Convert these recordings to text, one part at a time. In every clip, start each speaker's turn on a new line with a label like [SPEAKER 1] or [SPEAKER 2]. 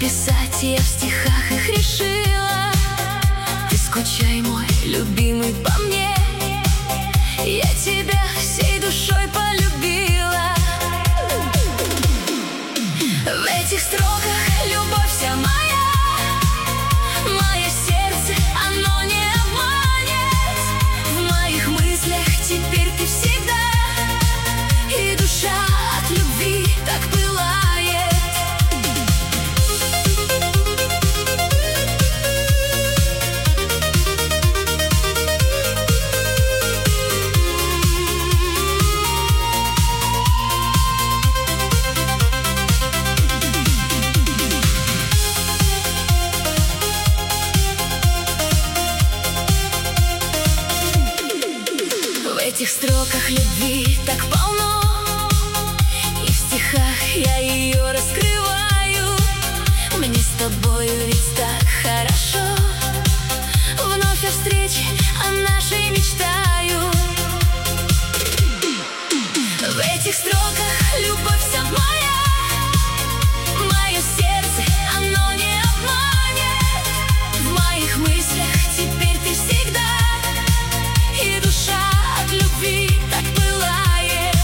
[SPEAKER 1] Написать я в стихах их решила. Ты скучай, мой любимый, по мне. Я тебя всей душой полюбила. В этих строках любовь вся моя. Мое сердце, оно не обманет. В моих мыслях теперь ты всегда. И душа от любви так пылает. В этих строках любви так полно, и в стихах я ее раскрываю. Мне с тобою ведь так хорошо. Вновь о встрече, о нашей мечтаю. В этих строках любовь вся моя. Мое сердце, оно не обманет. В моих мыслях теперь ты всегда. И душа от любви так пылает.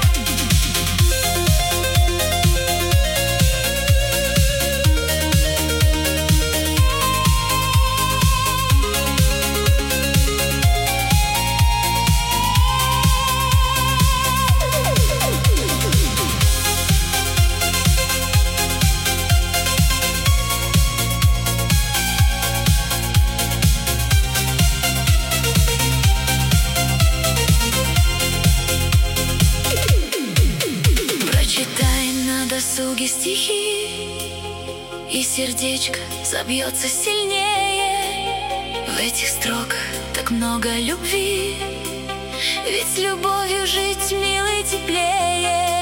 [SPEAKER 1] Прочитай на досуге стихи, и сердечко забьется сильнее. В этих строках так много любви, ведь с любовью жить, милый, теплее.